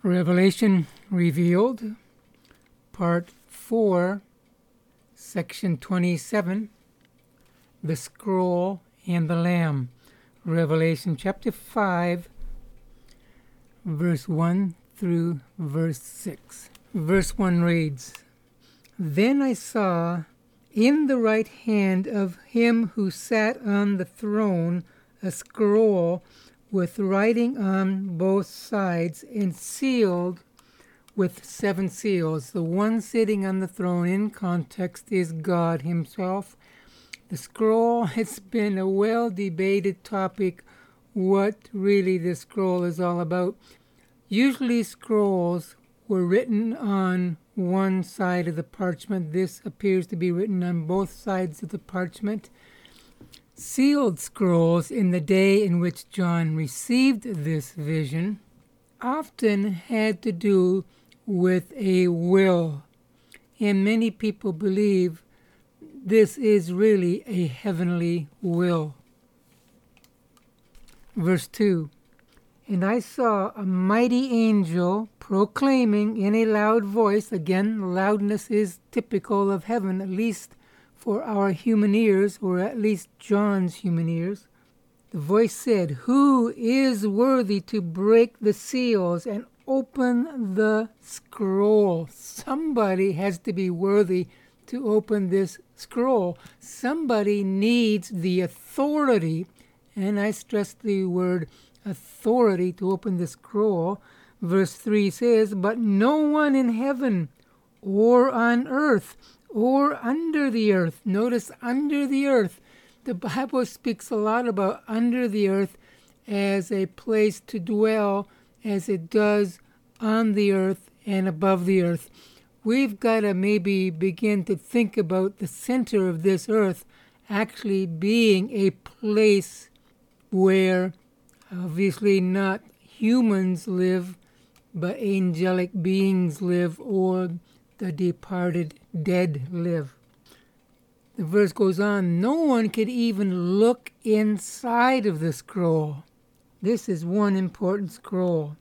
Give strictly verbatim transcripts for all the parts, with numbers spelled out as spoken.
Revelation Revealed, Part four, Section twenty-seven, The Scroll and the Lamb. Revelation chapter five, verse one through verse six. Verse one reads, Then I saw in the right hand of him who sat on the throne a scroll with writing on both sides and sealed with seven seals. The one sitting on the throne in context is God himself. The scroll has been a well-debated topic, what really the scroll is all about. Usually scrolls were written on one side of the parchment. This appears to be written on both sides of the parchment. Sealed scrolls in the day in which John received this vision often had to do with a will, and many people believe this is really a heavenly will. Verse two, And I saw a mighty angel proclaiming in a loud voice, again, loudness is typical of heaven, at least for our human ears, or at least John's human ears. The voice said, Who is worthy to break the seals and open the scroll? Somebody has to be worthy to open this scroll. Somebody needs the authority, and I stress the word authority, to open the scroll. Verse three says, But no one in heaven or on earth or under the earth. Notice under the earth. The Bible speaks a lot about under the earth as a place to dwell, as it does on the earth and above the earth. We've got to maybe begin to think about the center of this earth actually being a place where obviously not humans live, but angelic beings live, or the departed dead live. The verse goes on, No one could even look inside of the scroll. This is one important scroll.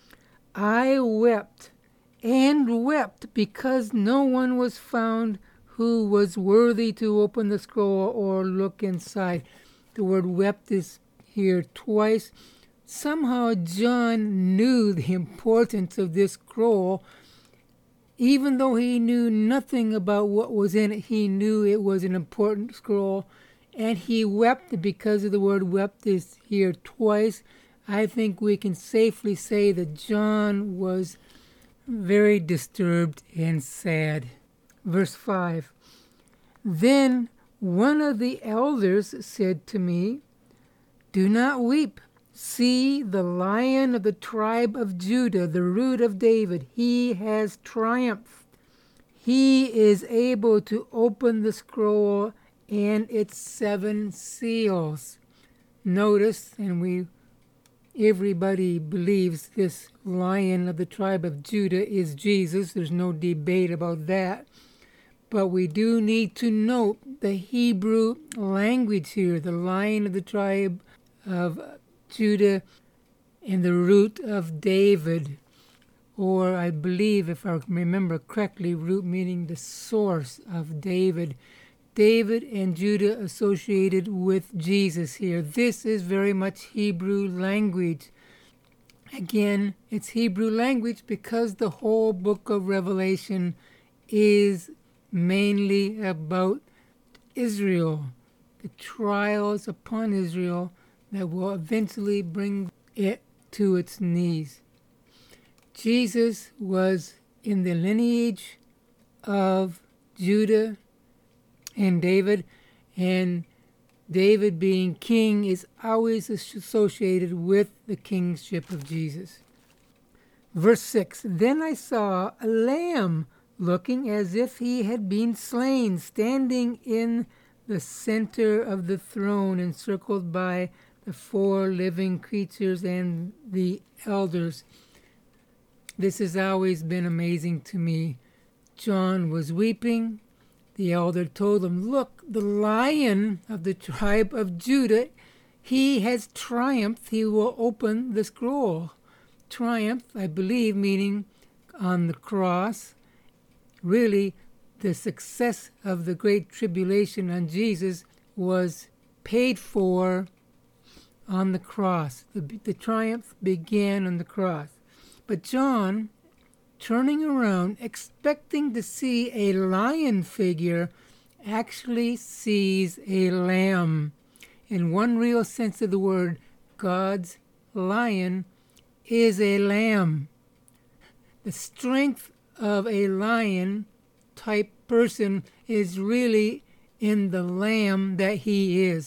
I wept and wept because no one was found who was worthy to open the scroll or look inside. The word wept is here twice. Somehow John knew the importance of this scroll. Even though he knew nothing about what was in it, he knew it was an important scroll, and he wept because of the word wept is here twice. I think we can safely say that John was very disturbed and sad. Verse five, Then one of the elders said to me, Do not weep. See, the Lion of the tribe of Judah, the root of David, he has triumphed. He is able to open the scroll and its seven seals. Notice, and we everybody believes this Lion of the tribe of Judah is Jesus. There's no debate about that. But we do need to note the Hebrew language here. The Lion of the tribe of Judah and the root of David, or I believe, if I remember correctly, root meaning the source of David. David and Judah associated with Jesus here. This is very much Hebrew language. Again, it's Hebrew language because the whole book of Revelation is mainly about Israel, the trials upon Israel that will eventually bring it to its knees. Jesus was in the lineage of Judah and David, and David being king is always associated with the kingship of Jesus. Verse six, Then I saw a lamb looking as if he had been slain, standing in the center of the throne, encircled by the four living creatures and the elders. This has always been amazing to me. John was weeping. The elder told him, Look, the Lion of the tribe of Judah, he has triumphed. He will open the scroll. triumph, I believe, meaning on the cross. Really, the success of the Great Tribulation on Jesus was paid for on the cross. The, the triumph began on the cross. But John, turning around, expecting to see a lion figure, actually sees a lamb. In one real sense of the word, God's lion is a lamb. The strength of a lion type person is really in the lamb that he is.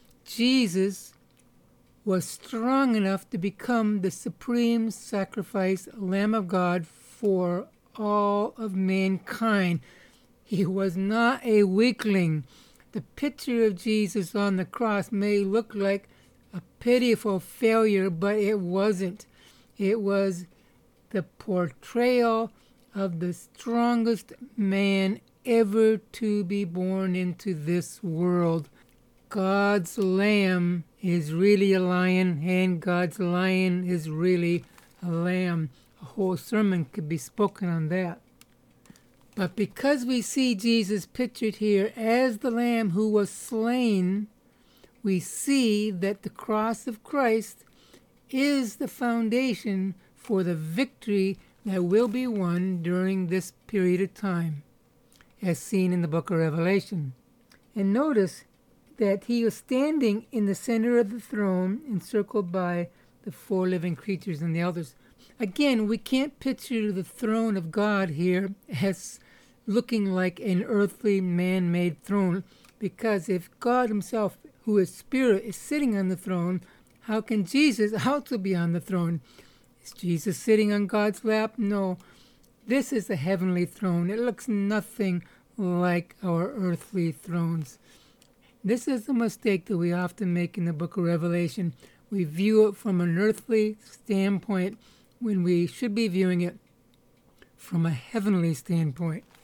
Jesus was strong enough to become the supreme sacrifice, Lamb of God, for all of mankind. He was not a weakling. The picture of Jesus on the cross may look like a pitiful failure, but it wasn't. It was the portrayal of the strongest man ever to be born into this world. God's lamb is really a lion, and God's lion is really a lamb. A whole sermon could be spoken on that. But because we see Jesus pictured here as the lamb who was slain, we see that the cross of Christ is the foundation for the victory that will be won during this period of time, as seen in the book of Revelation. And notice that he was standing in the center of the throne, encircled by the four living creatures and the elders. Again, we can't picture the throne of God here as looking like an earthly man-made throne, because if God himself, who is spirit, is sitting on the throne, how can Jesus also be on the throne? Is Jesus sitting on God's lap? No. This is a heavenly throne. It looks nothing like our earthly thrones. This is a mistake that we often make in the book of Revelation. We view it from an earthly standpoint when we should be viewing it from a heavenly standpoint.